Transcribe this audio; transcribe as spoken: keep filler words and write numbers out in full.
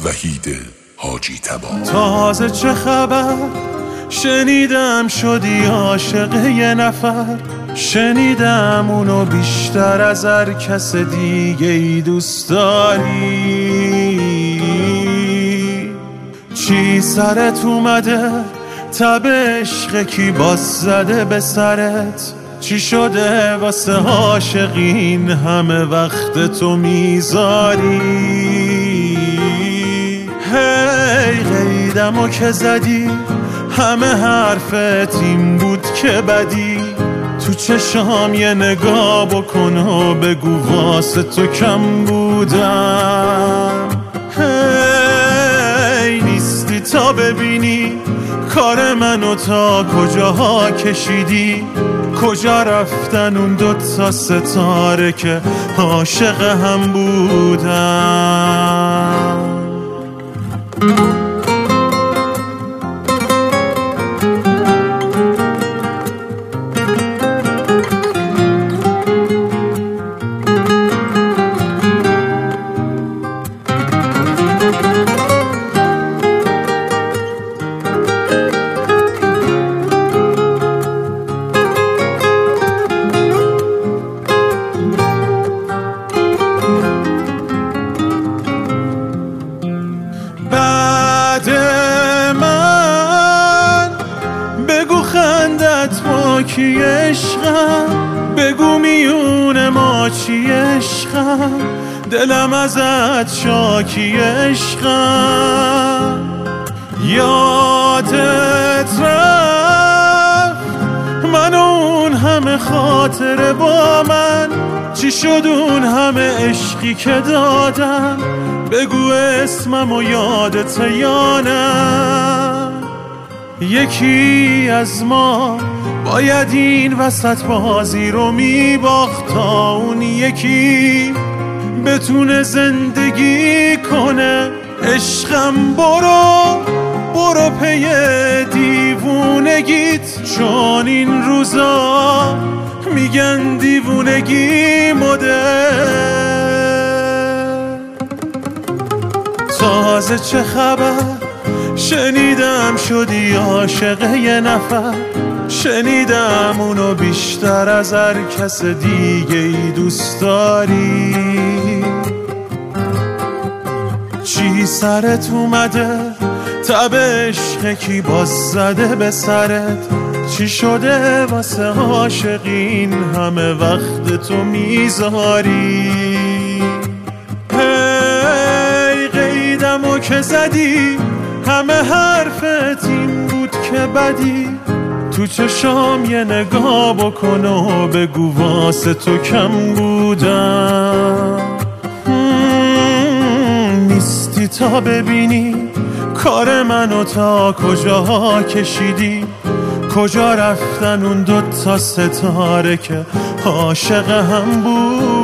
وحید حاجی تبا. تازه چه خبر شنیدم شدی عاشق یه نفر، شنیدم اونو بیشتر از هر کس دیگه ای دوست داری. چی سرت اومده؟ تب عشق کی باز زده به سرت؟ چی شده واسه عاشقین همه وقت تو میذاری؟ هی قیدمو که زدی همه حرفت این بود که بدی، تو چشام یه نگاه بکن و بگو واسه تو کم بودم. هی نیستی تا ببینی کار منو تا کجاها کشیدی، کجا رفتن اون دوتا ستاره که عاشق هم بودن. ما کی عشقم، بگو میون ما چی عشقم، دلم ازت شاکی عشقم. یادت رفت من اون همه خاطره با من، چی شد اون همه عشقی که دادم، بگو اسمم و یادت یا نه؟ یکی از ما باید این وسط بازی رو میباخت تا اون یکی بتونه زندگی کنه. عشقم برو برو پی دیوونگیت، چون این روزا میگن دیوونگی مده. تازه چه خبر شنیدم شدی عاشق یه نفر، شنیدم اونو بیشتر از هر کس دیگه ای دوست داری. چی سرت اومده؟ تب عشق کی باز زده به سرت؟ چی شده واسه عاشقین همه وقت تو میذاری؟ هی قیدمو که زدی همه حرفت این بود که بدی، تو چشام یه نگاه بکن و بگو واسه تو کم بودم. نیستی تا ببینی کار منو تا کجاها کشیدی، کجا رفتن اون دوتا ستاره که عاشق هم بود.